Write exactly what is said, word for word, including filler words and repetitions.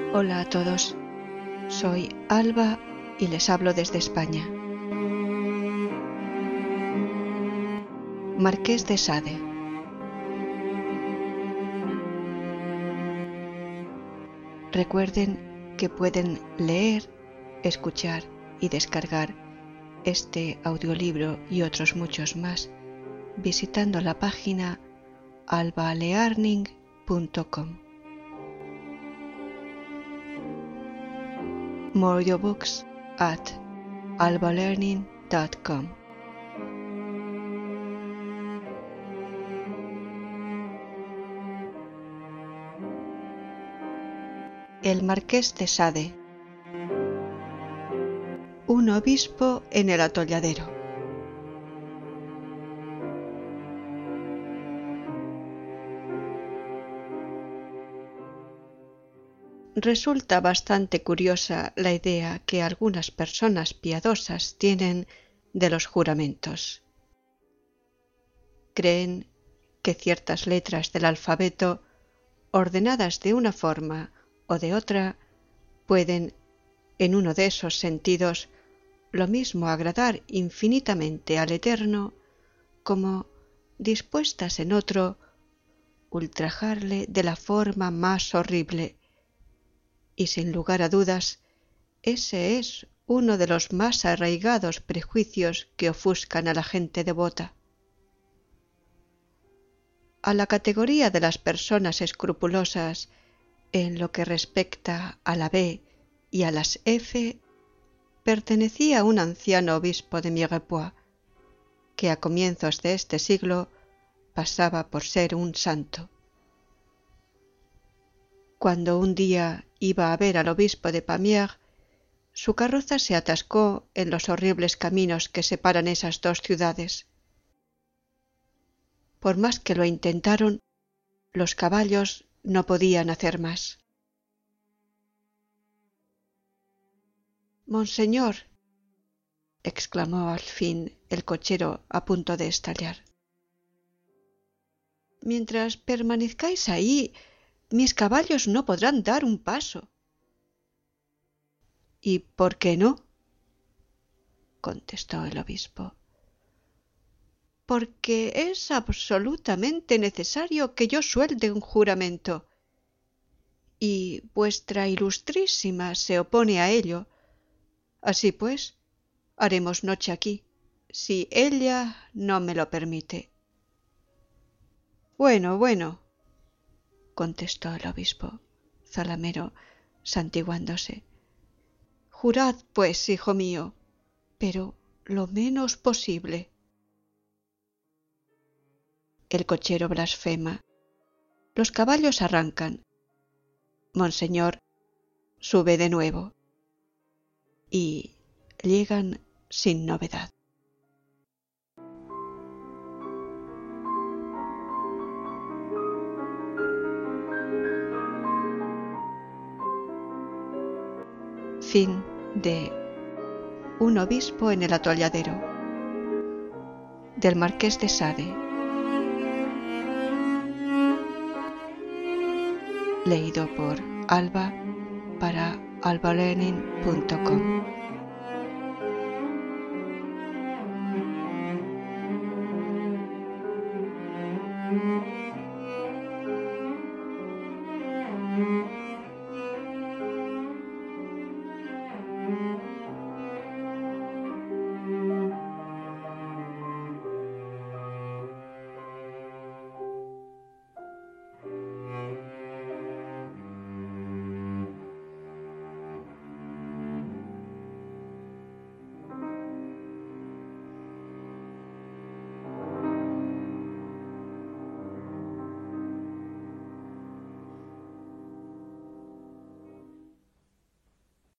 Hola a todos, soy Alba y les hablo desde España. Marqués de Sade. Recuerden que pueden leer, escuchar y descargar este audiolibro y otros muchos más visitando la página alba learning punto com. More your books at alba learning dot com. El Marqués de Sade. Un obispo en el atolladero. Resulta bastante curiosa la idea que algunas personas piadosas tienen de los juramentos. Creen que ciertas letras del alfabeto, ordenadas de una forma o de otra, pueden, en uno de esos sentidos, lo mismo agradar infinitamente al Eterno, como, dispuestas en otro, ultrajarle de la forma más horrible. Y sin lugar a dudas, ese es uno de los más arraigados prejuicios que ofuscan a la gente devota. A la categoría de las personas escrupulosas en lo que respecta a la B y a las F, pertenecía un anciano obispo de Mirepoix, que a comienzos de este siglo pasaba por ser un santo. Cuando un día iba a ver al obispo de Pamiers, su carroza se atascó en los horribles caminos que separan esas dos ciudades. Por más que lo intentaron, los caballos no podían hacer más. «Monseñor», exclamó al fin el cochero a punto de estallar, «mientras permanezcáis ahí, mis caballos no podrán dar un paso». «¿Y por qué no?», contestó el obispo. «Porque es absolutamente necesario que yo suelte un juramento, y vuestra ilustrísima se opone a ello. Así pues, haremos noche aquí, si ella no me lo permite». «Bueno, bueno», contestó el obispo, zalamero, santiguándose. «Jurad, pues, hijo mío, pero lo menos posible». El cochero blasfema. Los caballos arrancan. Monseñor sube de nuevo. Y llegan sin novedad. Fin de Un obispo en el atolladero, del Marqués de Sade, leído por Alba para alba learning punto com.